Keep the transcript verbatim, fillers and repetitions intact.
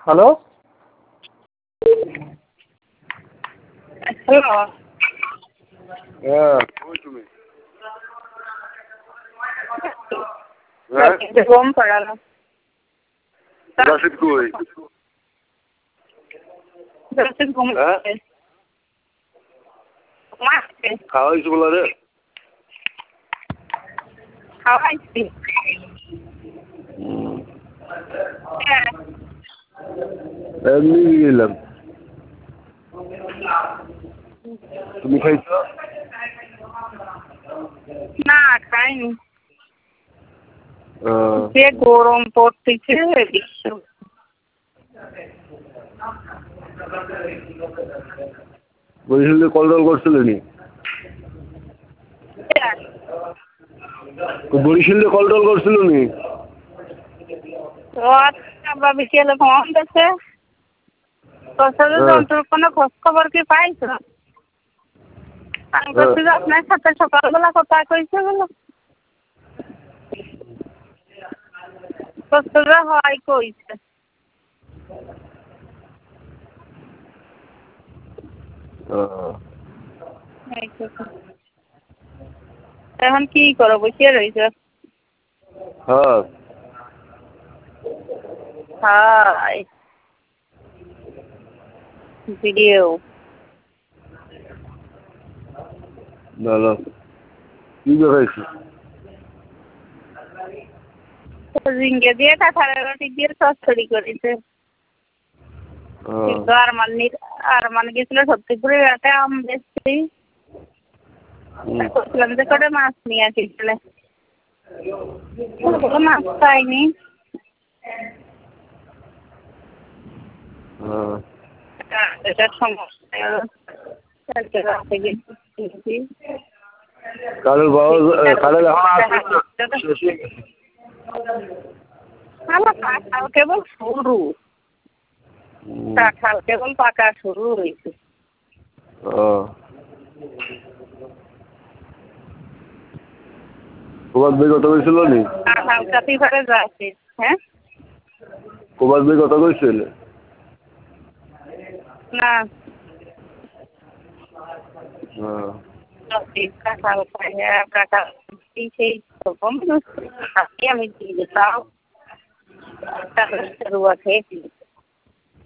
Hello hello হ্যাঁ কই তুমি হ্যাঁ ঘুম পড়ালো রাশিদ কই রাশিদ ঘুম হ্যাঁ ঘুমাচ্ছে খাওয়াইছো বলা রে খাওয়াইছি হ্যাঁ এমনি গেলাম তুমি খাইছো না খাইনি আহ, যে গরম পড়তেছে বিশ্ব বরিশালে কল টল করছিলে নি বরিশালে কল টল করছিল নি আব্বা বিকেলে ফোন দিচ্ছে তোর সাথে হ্যাঁ। যন্ত্র কোনো খোঁজ খবর কি পাইছো আমি বলছি যে আপনার সাথে সকালবেলা কথা কইছে বলো তোর সাথে হয় কইছে আহ, এই কথা। এখন কি করো বসে রয়েছে হ্যাঁ হাই ভিডিও ভালো কি দেখাইছো রিঙ্গে দিয়ে কাঁঠালের রুটি দিয়ে চচ্চড়ি করেছে আহ, কিন্তু আরমান আরমান গেছিল সত্যিপুরে রাতে আম বেশি হুম, করছিলাম যে করে মাছ নিয়ে আসিছিলে মাছ পাইনি আহ, এটার সমস্যা কালকে রাতে গেছি কালের বাবা কালের এখন আসছে না, শেষ হয়ে গেছে। আমার কাঁঠাল কেবল শুরু হুম, কাঁঠাল কেবল পাকা শুরু হয়েছে আহ। কুমার ভাই কথা কইছিল নি কাঁঠাল কাটি ঘরে যাচ্ছে হ্যাঁ কুমার ভাই কথা কইছিল না হ্যাঁ কাঁঠাল খাইয়া কাঁঠাল সেই রকম আমি দিয়ে তাও রুয়া খেয়েছি